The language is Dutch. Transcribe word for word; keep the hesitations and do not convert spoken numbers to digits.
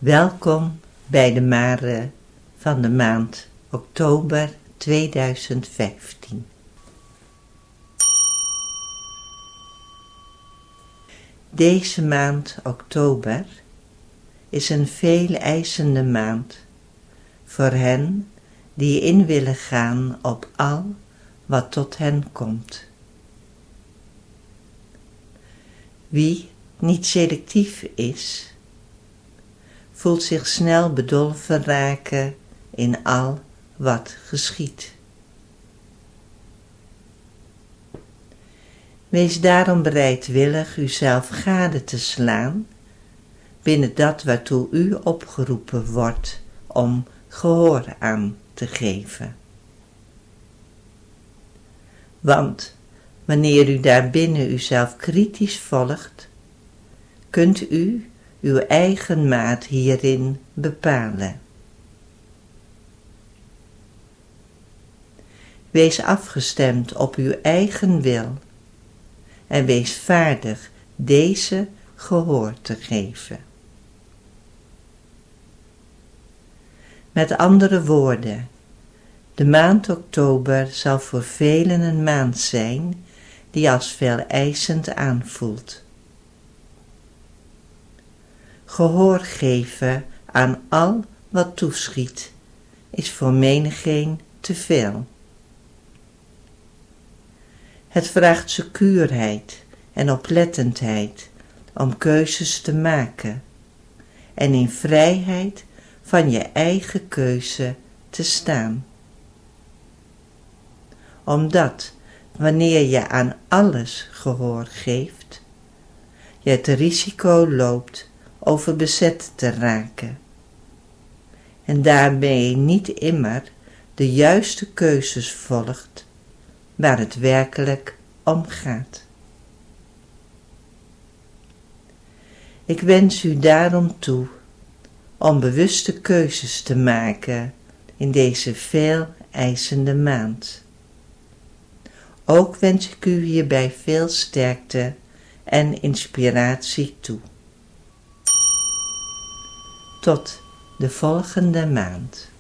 Welkom bij de Mare van de maand oktober tweeduizend vijftien. Deze maand oktober is een veel eisende maand voor hen die in willen gaan op al wat tot hen komt. Wie niet selectief is, voelt zich snel bedolven raken in al wat geschiedt. Wees daarom bereidwillig uzelf gade te slaan binnen dat waartoe u opgeroepen wordt om gehoor aan te geven. Want wanneer u daarbinnen uzelf kritisch volgt, kunt u uw eigen maat hierin bepalen. Wees afgestemd op uw eigen wil en wees vaardig deze gehoor te geven. Met andere woorden, de maand oktober zal voor velen een maand zijn die als veel eisend aanvoelt. Gehoor geven aan al wat toeschiet is voor menigeen te veel. Het vraagt secuurheid en oplettendheid om keuzes te maken en in vrijheid van je eigen keuze te staan. Omdat wanneer je aan alles gehoor geeft, je het risico loopt overbezet te raken en daarmee niet immer de juiste keuzes volgt waar het werkelijk om gaat. Ik wens u daarom toe om bewuste keuzes te maken in deze veel eisende maand. Ook wens ik u hierbij veel sterkte en inspiratie toe. Tot de volgende maand.